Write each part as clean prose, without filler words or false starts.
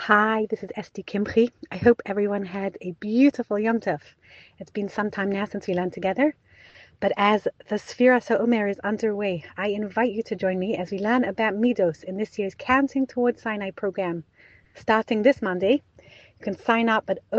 Hi, this is Esti Kimchi. I hope everyone had a beautiful Yom Tov. It's been some time now since we learned together, but as the Sfira Omer is underway, I invite you to join me as we learn about Midos in this year's Counting Towards Sinai program. Starting this Monday, you can sign up at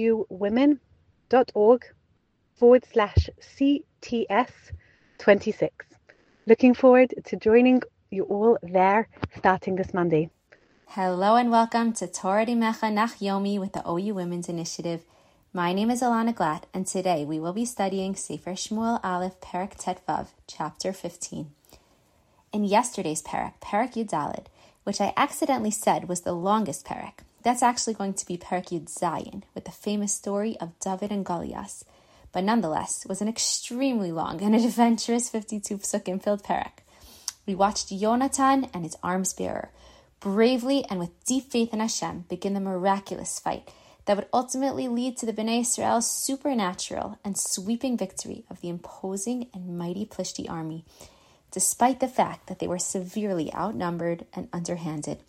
ouwomen.org/CTS26. Looking forward to joining you all there starting this Monday. Hello and welcome to Torah Dimecha Nach Yomi with the OU Women's Initiative. My name is Alana Glatt, and today we will be studying Sefer Shmuel Aleph, Perek Tet Vav, Chapter 15. In yesterday's Perek Yud Daled, which I accidentally said was the longest Perek, that's actually going to be Perek Yud Zayin, with the famous story of David and Goliath, but nonetheless was an extremely long and adventurous 52 psukim filled Perek. We watched Yonatan and his arms bearer bravely and with deep faith in Hashem begin the miraculous fight that would ultimately lead to the Bnei Israel's supernatural and sweeping victory of the imposing and mighty Plishti army, despite the fact that they were severely outnumbered and underhanded.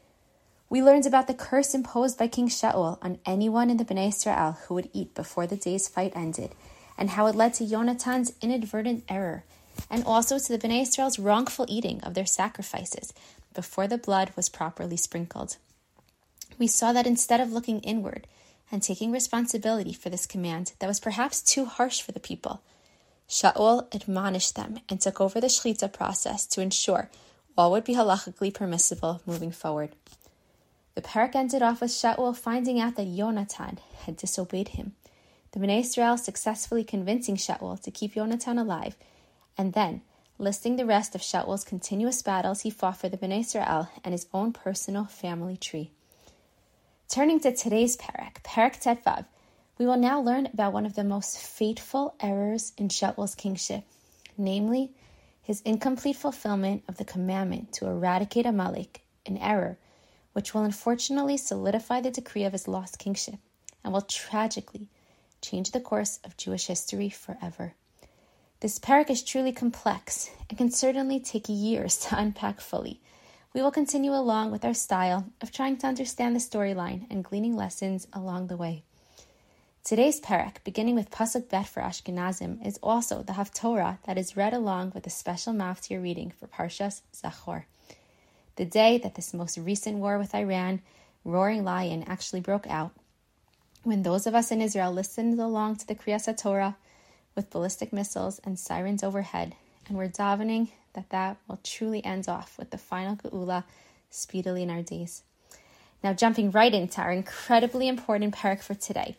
We learned about the curse imposed by King Shaul on anyone in the Bnei Israel who would eat before the day's fight ended, and how it led to Yonatan's inadvertent error, and also to the Bnei Israel's wrongful eating of their sacrifices before the blood was properly sprinkled. We saw that instead of looking inward and taking responsibility for this command that was perhaps too harsh for the people, Shaul admonished them and took over the Shechita process to ensure all would be halachically permissible moving forward. The Perek ended off with Shaul finding out that Yonatan had disobeyed him, the Bnei Israel successfully convincing Shaul to keep Yonatan alive, and then listing the rest of Shaul's continuous battles he fought for the Bnei Israel and his own personal family tree. Turning to today's Perek Tet Vav, we will now learn about one of the most fateful errors in Shaul's kingship, namely his incomplete fulfillment of the commandment to eradicate Amalek, an error which will unfortunately solidify the decree of his lost kingship and will tragically change the course of Jewish history forever. This Perek is truly complex and can certainly take years to unpack fully. We will continue along with our style of trying to understand the storyline and gleaning lessons along the way. Today's Perek, beginning with Pasuk Bet for Ashkenazim, is also the Haftorah that is read along with a special maftir reading for Parshas Zachor. The day that this most recent war with Iran, Roaring Lion, actually broke out, when those of us in Israel listened along to the Kriyas HaTorah with ballistic missiles and sirens overhead, and we're davening that will truly end off with the final Geula speedily in our days. Now jumping right into our incredibly important Perek for today.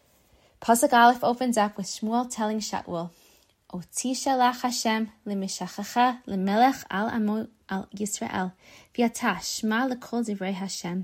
Pasuk Aleph opens up with Shmuel telling Shaul, Oti shalach Hashem lemishachacha lemelech al amo al Yisrael v'yata shma lekol divrei Hashem.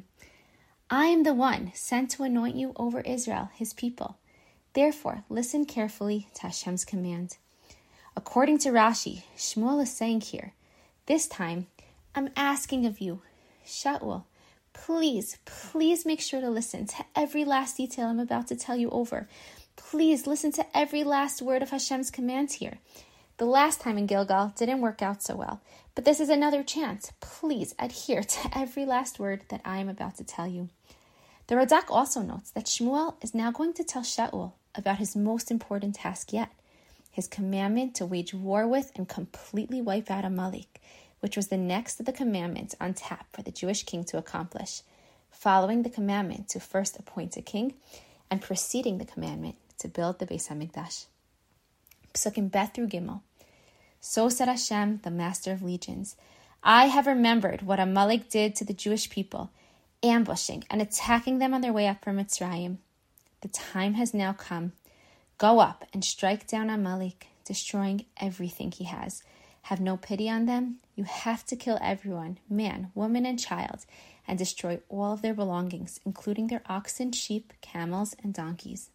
I am the one sent to anoint you over Israel, his people. Therefore, listen carefully to Hashem's command. According to Rashi, Shmuel is saying here, this time, I'm asking of you, Shaul, please make sure to listen to every last detail I'm about to tell you over. Please listen to every last word of Hashem's command here. The last time in Gilgal didn't work out so well, but this is another chance. Please adhere to every last word that I am about to tell you. The Radak also notes that Shmuel is now going to tell Shaul about his most important task yet, his commandment to wage war with and completely wipe out Amalek, which was the next of the commandments on tap for the Jewish king to accomplish, following the commandment to first appoint a king and preceding the commandment to build the Beis HaMikdash. Psukim Bet through Gimel. So said Hashem, the Master of Legions, I have remembered what Amalek did to the Jewish people, ambushing and attacking them on their way up from Mitzrayim. The time has now come. Go up and strike down Amalek, destroying everything he has. Have no pity on them. You have to kill everyone, man, woman, and child, and destroy all of their belongings, including their oxen, sheep, camels, and donkeys.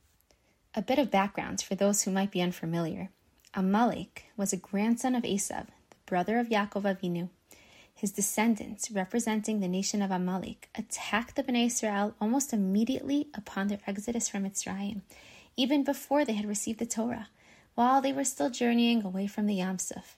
A bit of background for those who might be unfamiliar. Amalek was a grandson of Esav, the brother of Yaakov Avinu. His descendants, representing the nation of Amalek, attacked the Bnei Israel almost immediately upon their exodus from Mitzrayim, even before they had received the Torah, while they were still journeying away from the Yam Suf.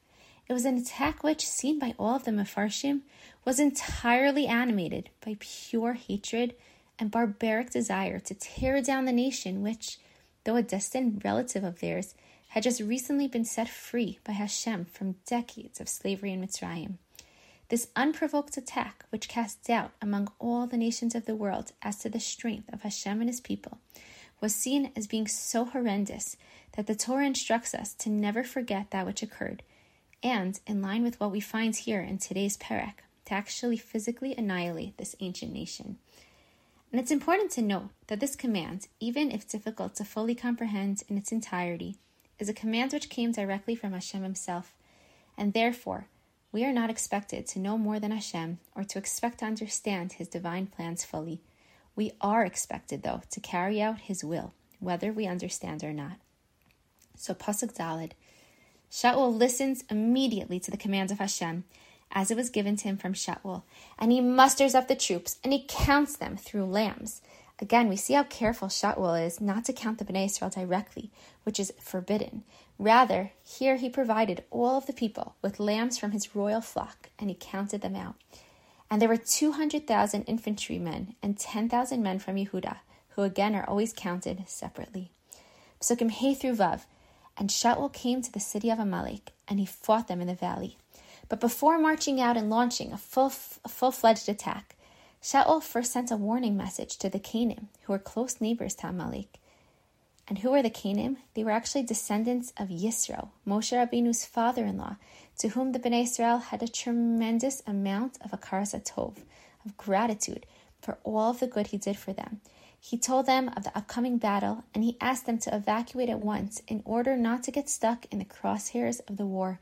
It was an attack which, seen by all of the Mefarshim, was entirely animated by pure hatred and barbaric desire to tear down the nation which, though a distant relative of theirs, had just recently been set free by Hashem from decades of slavery in Mitzrayim. This unprovoked attack, which cast doubt among all the nations of the world as to the strength of Hashem and his people, was seen as being so horrendous that the Torah instructs us to never forget that which occurred, and, in line with what we find here in today's Perek, to actually physically annihilate this ancient nation. And it's important to note that this command, even if difficult to fully comprehend in its entirety, is a command which came directly from Hashem himself, and therefore, we are not expected to know more than Hashem or to expect to understand his divine plans fully. We are expected, though, to carry out his will, whether we understand or not. So Pasuk Daled, Shaul listens immediately to the command of Hashem, as it was given to him from Shaul, and he musters up the troops, and he counts them through lambs. Again, we see how careful Shaul is not to count the Bnei Israel directly, which is forbidden. Rather, here he provided all of the people with lambs from his royal flock, and he counted them out. And there were 200,000 infantrymen and 10,000 men from Yehudah, who again are always counted separately. Psukim Hey through Vav, and Shaul came to the city of Amalek, and he fought them in the valley. But before marching out and launching a full-fledged attack, Shaul first sent a warning message to the Canaan, who were close neighbors to Amalek. And who were the Canaan? They were actually descendants of Yisro, Moshe Rabbeinu's father-in-law, to whom the Bnei Israel had a tremendous amount of hakaras hatov, of gratitude for all of the good he did for them. He told them of the upcoming battle, and he asked them to evacuate at once in order not to get stuck in the crosshairs of the war.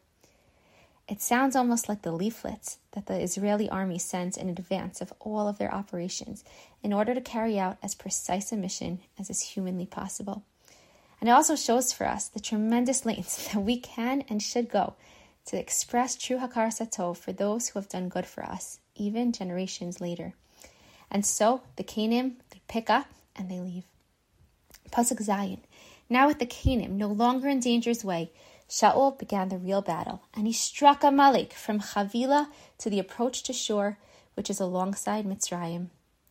It sounds almost like the leaflets that the Israeli army sends in advance of all of their operations in order to carry out as precise a mission as is humanly possible. And it also shows for us the tremendous lengths that we can and should go to express true hakaras hatov for those who have done good for us, even generations later. And so the Canaan, they pick up and they leave. Pasuk Zayin. Now with the Canaan no longer in danger's way, Shaul began the real battle, and he struck Amalek from Havilah to the approach to shore, which is alongside Mitzrayim.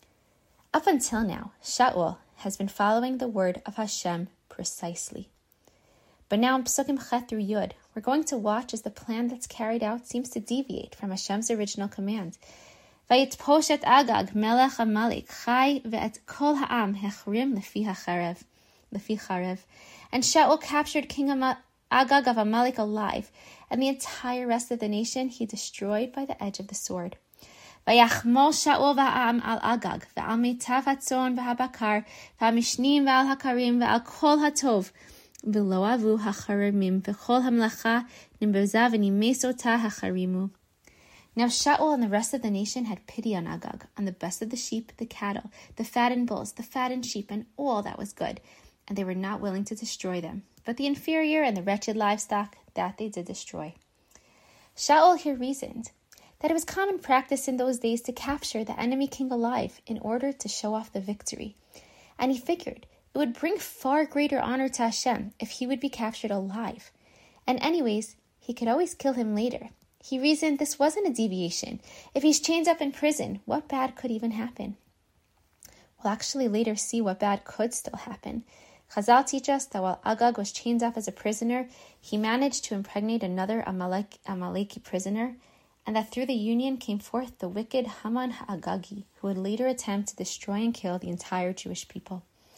Up until now, Shaul has been following the word of Hashem precisely. But now in Psukim Chet through Yud, we're going to watch as the plan that's carried out seems to deviate from Hashem's original command. Vayitposh et Agag melech Amalek chai ve'et kol ha'am hechrim lefi charev. And Shaul captured King Agag of Amalek alive, and the entire rest of the nation he destroyed by the edge of the sword. Vayachmol Shaul va'am al Agag ve'al meitav hatzon v'habakar v'hamishnim ve'al hakarim ve'al kol hatov v'lo avu hacharimim v'chol hamlacha nimboza v'nimesota hacharimu. Now Shaul and the rest of the nation had pity on Agag, on the best of the sheep, the cattle, the fattened bulls, the fattened sheep, and all that was good, and they were not willing to destroy them. But the inferior and the wretched livestock, that they did destroy. Shaul here reasoned that it was common practice in those days to capture the enemy king alive in order to show off the victory. And he figured it would bring far greater honor to Hashem if he would be captured alive. And anyways, he could always kill him later. He reasoned this wasn't a deviation. If he's chained up in prison, what bad could even happen? We'll actually later see what bad could still happen. Chazal teach us that while Agag was chained up as a prisoner, he managed to impregnate another Amaleki prisoner, and that through the union came forth the wicked Haman Ha'agagi, who would later attempt to destroy and kill the entire Jewish people.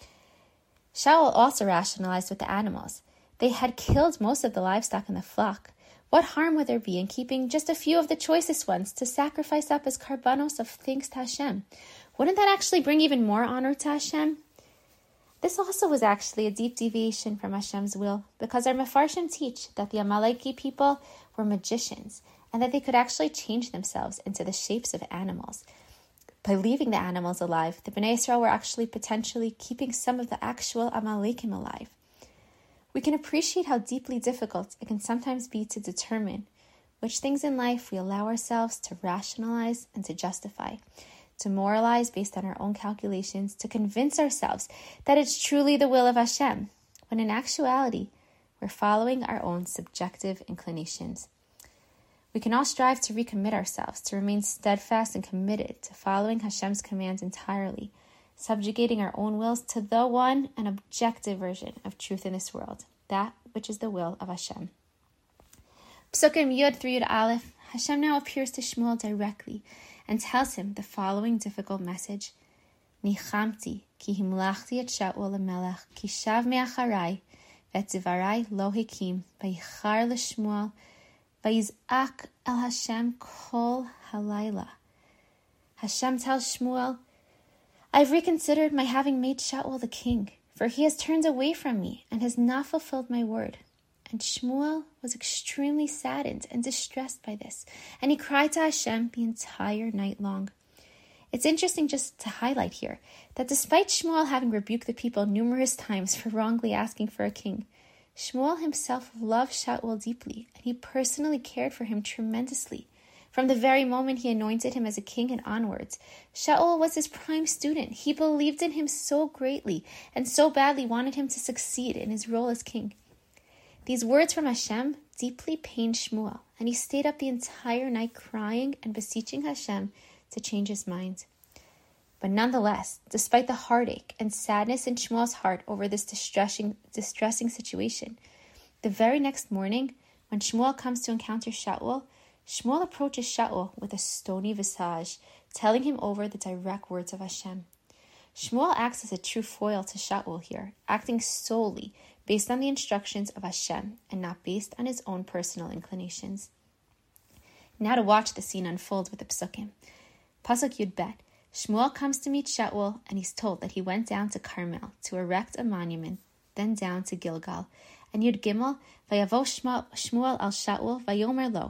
Shaul also rationalized with the animals. They had killed most of the livestock in the flock. What harm would there be in keeping just a few of the choicest ones to sacrifice up as karbanos of thanks to Hashem? Wouldn't that actually bring even more honor to Hashem? This also was actually a deep deviation from Hashem's will, because our Mefarshim teach that the Amaleki people were magicians, and that they could actually change themselves into the shapes of animals. By leaving the animals alive, the Bnei Israel were actually potentially keeping some of the actual Amalekim alive. We can appreciate how deeply difficult it can sometimes be to determine which things in life we allow ourselves to rationalize and to justify, to moralize based on our own calculations, to convince ourselves that it's truly the will of Hashem, when in actuality, we're following our own subjective inclinations. We can all strive to recommit ourselves, to remain steadfast and committed to following Hashem's commands entirely, subjugating our own wills to the one and objective version of truth in this world, that which is the will of Hashem. Psukim Yud through Yud Aleph, Hashem now appears to Shmuel directly and tells him the following difficult message. Nichamti, ki himlachti et Shaul lemelech, ki shav me'acharai, v'et zivarai lo hikim, v'yichar l'Shmuel, v'yizak el Hashem kol halayla. Hashem tells Shmuel, I've reconsidered my having made Shaul the king, for he has turned away from me and has not fulfilled my word. And Shmuel was extremely saddened and distressed by this, and he cried to Hashem the entire night long. It's interesting just to highlight here that despite Shmuel having rebuked the people numerous times for wrongly asking for a king, Shmuel himself loved Shaul deeply, and he personally cared for him tremendously. From the very moment he anointed him as a king and onwards, Shaul was his prime student. He believed in him so greatly and so badly wanted him to succeed in his role as king. These words from Hashem deeply pained Shmuel, and he stayed up the entire night crying and beseeching Hashem to change his mind. But nonetheless, despite the heartache and sadness in Shmuel's heart over this distressing situation, the very next morning, when Shmuel comes to encounter Shaul, Shmuel approaches Shaul with a stony visage, telling him over the direct words of Hashem. Shmuel acts as a true foil to Shaul here, acting solely based on the instructions of Hashem and not based on his own personal inclinations. Now to watch the scene unfold with the psukim. Pasuk Yud Bet. Shmuel comes to meet Shaul, and he's told that he went down to Carmel to erect a monument, then down to Gilgal. And Yud Gimel, Vayavo Shmuel al Shaul, Vayomer lo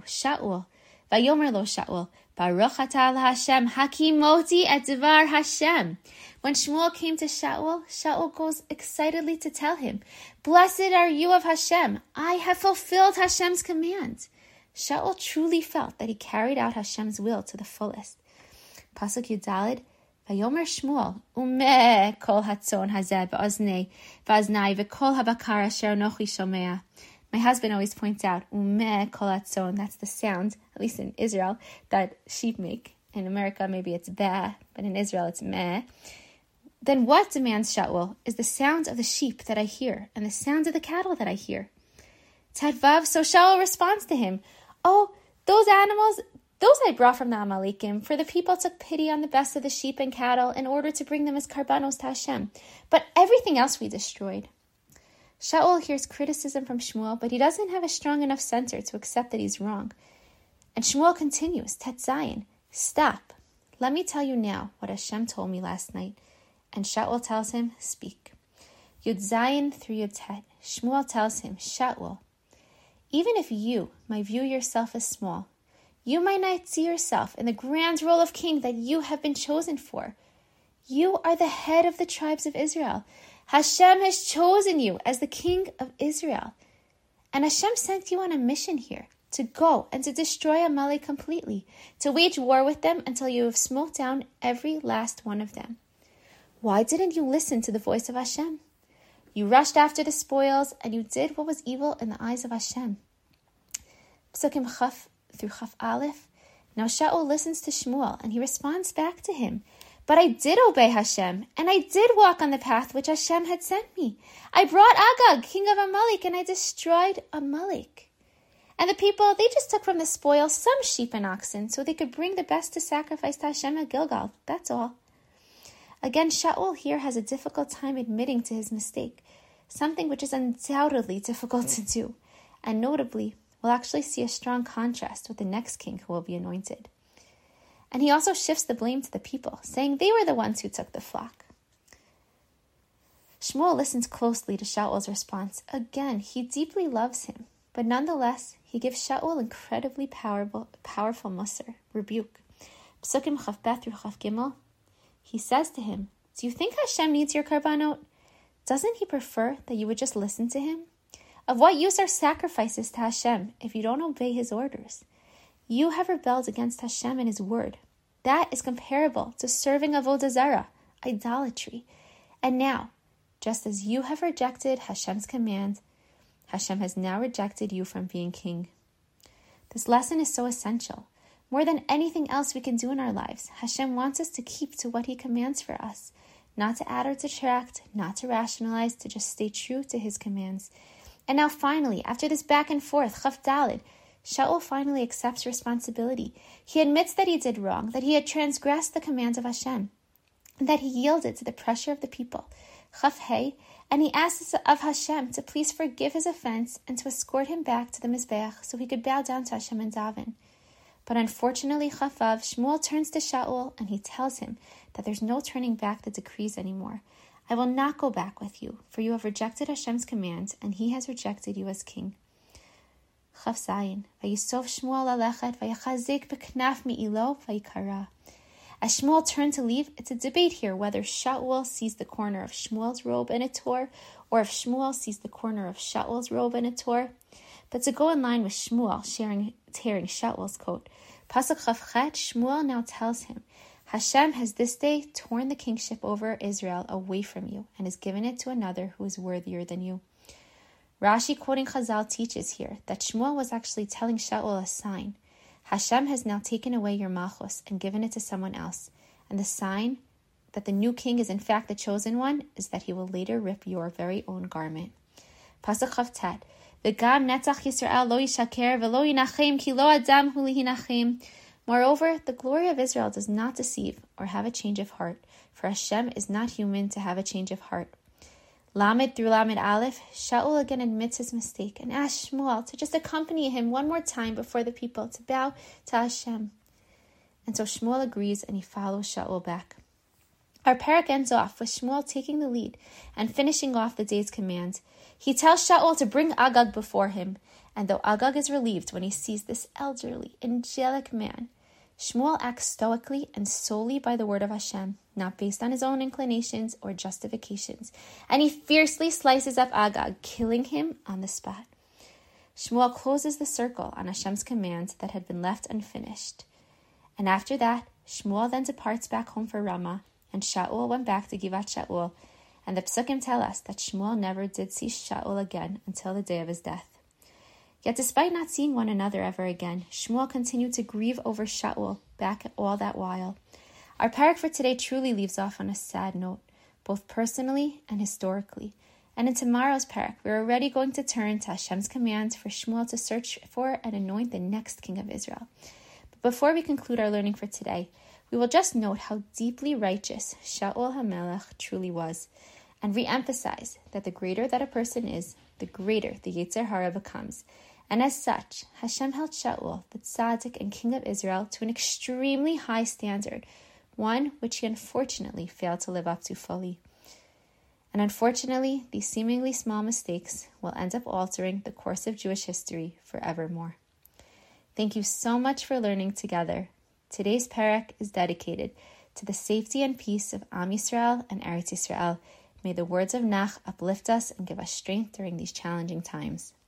Shaul, Baruch atah Hashem, Hakimoti et Devar Hashem. When Shmuel came to Shaul, Shaul goes excitedly to tell him, Blessed are you of Hashem, I have fulfilled Hashem's command. Shaul truly felt that he carried out Hashem's will to the fullest. Pasuk Yudalid, Vayomer Shmuel, Umeh kol hatzon hazeh ba'oznei v'kol habakar asher nochi shomea. My husband always points out, Umeh kol hatzon, that's the sound, at least in Israel, that sheep make. In America, maybe it's beh, but in Israel, it's meh. Then what, demands Shaul, is the sound of the sheep that I hear and the sound of the cattle that I hear? Tedvav, so Shaul responds to him, Oh, those animals, those I brought from the Amalekim, for the people took pity on the best of the sheep and cattle in order to bring them as karbanos to Hashem. But everything else we destroyed. Shaul hears criticism from Shmuel, but he doesn't have a strong enough center to accept that he's wrong. And Shmuel continues, Tet Zayin, stop. Let me tell you now what Hashem told me last night. And Shaul tells him, speak. Yud Zayin through Yud Tet. Shmuel tells him, Shaul, even if you might view yourself as small, you might not see yourself in the grand role of king that you have been chosen for. You are the head of the tribes of Israel. Hashem has chosen you as the king of Israel. And Hashem sent you on a mission here to go and to destroy Amalek completely, to wage war with them until you have smote down every last one of them. Why didn't you listen to the voice of Hashem? You rushed after the spoils and you did what was evil in the eyes of Hashem. Psukim Chaf through Chaf Aleph. Now Shaul listens to Shmuel and he responds back to him. But I did obey Hashem, and I did walk on the path which Hashem had sent me. I brought Agag, king of Amalek, and I destroyed Amalek. And the people, they just took from the spoil some sheep and oxen, so they could bring the best to sacrifice to Hashem at Gilgal. That's all. Again, Shaul here has a difficult time admitting to his mistake, something which is undoubtedly difficult to do. And notably, we'll actually see a strong contrast with the next king who will be anointed. And he also shifts the blame to the people, saying they were the ones who took the flock. Shmuel listens closely to Shaul's response. Again, he deeply loves him, but nonetheless, he gives Shaul incredibly powerful musar, rebuke. Psukim Chaf Bet through Chaf Gimel. He says to him, do you think Hashem needs your karbanot? Doesn't he prefer that you would just listen to him? Of what use are sacrifices to Hashem if you don't obey his orders? You have rebelled against Hashem and his word. That is comparable to serving Avodah Zarah, idolatry. And now, just as you have rejected Hashem's command, Hashem has now rejected you from being king. This lesson is so essential. More than anything else we can do in our lives, Hashem wants us to keep to what He commands for us, not to add or detract, not to rationalize, to just stay true to His commands. And now finally, after this back and forth, Chaf Daled, Shaul finally accepts responsibility. He admits that he did wrong, that he had transgressed the commands of Hashem, and that he yielded to the pressure of the people. Chaf Hey, and he asks of Hashem to please forgive his offense and to escort him back to the Mizbeach so he could bow down to Hashem and daven. But unfortunately, Chaf Vav, Shmuel turns to Shaul and he tells him that there's no turning back the decrees anymore. I will not go back with you, for you have rejected Hashem's commands, and He has rejected you as king. Chaf Zayin, Vayisov Shmuel alechet, Vayachazik beknaf mi'ilo, Vayikara. As Shmuel turned to leave, it's a debate here whether Shaul sees the corner of Shmuel's robe in a Torah, or if Shmuel sees the corner of Shaul's robe in a Torah. But to go in line with Shmuel tearing Shaul's coat, Pasuk Chaf Chet, Shmuel now tells him, Hashem has this day torn the kingship over Israel away from you and has given it to another who is worthier than you. Rashi, quoting Chazal, teaches here that Shmuel was actually telling Shaul a sign. Hashem has now taken away your malchus and given it to someone else, and the sign that the new king is in fact the chosen one is that he will later rip your very own garment. Pasuk Chaf Tet, V'gam netzach Yisrael lo yishaker v'lo yinachem ki lo adam hu lihinachem. Moreover, the glory of Israel does not deceive or have a change of heart, for Hashem is not human to have a change of heart. Lamed through Lamed Aleph, Shaul again admits his mistake and asks Shmuel to just accompany him one more time before the people to bow to Hashem. And so Shmuel agrees and he follows Shaul back. Our parak ends off with Shmuel taking the lead and finishing off the day's command. He tells Shaul to bring Agag before him, and though Agag is relieved when he sees this elderly, angelic man, Shmuel acts stoically and solely by the word of Hashem, not based on his own inclinations or justifications, and he fiercely slices up Agag, killing him on the spot. Shmuel closes the circle on Hashem's command that had been left unfinished. And after that, Shmuel then departs back home for Ramah, and Shaul went back to Givat Shaul, and the Psukim tell us that Shmuel never did see Shaul again until the day of his death. Yet despite not seeing one another ever again, Shmuel continued to grieve over Shaul back all that while. Our parak for today truly leaves off on a sad note, both personally and historically. And in tomorrow's parak, we're already going to turn to Hashem's command for Shmuel to search for and anoint the next king of Israel. But before we conclude our learning for today, we will just note how deeply righteous Shaul HaMelech truly was, and re-emphasize that the greater that a person is, the greater the Yetzer Hara becomes. And as such, Hashem held Shaul, the tzaddik and king of Israel, to an extremely high standard, one which he unfortunately failed to live up to fully. And unfortunately, these seemingly small mistakes will end up altering the course of Jewish history forevermore. Thank you so much for learning together. Today's parak is dedicated to the safety and peace of Am Yisrael and Eretz Yisrael. May the words of Nach uplift us and give us strength during these challenging times.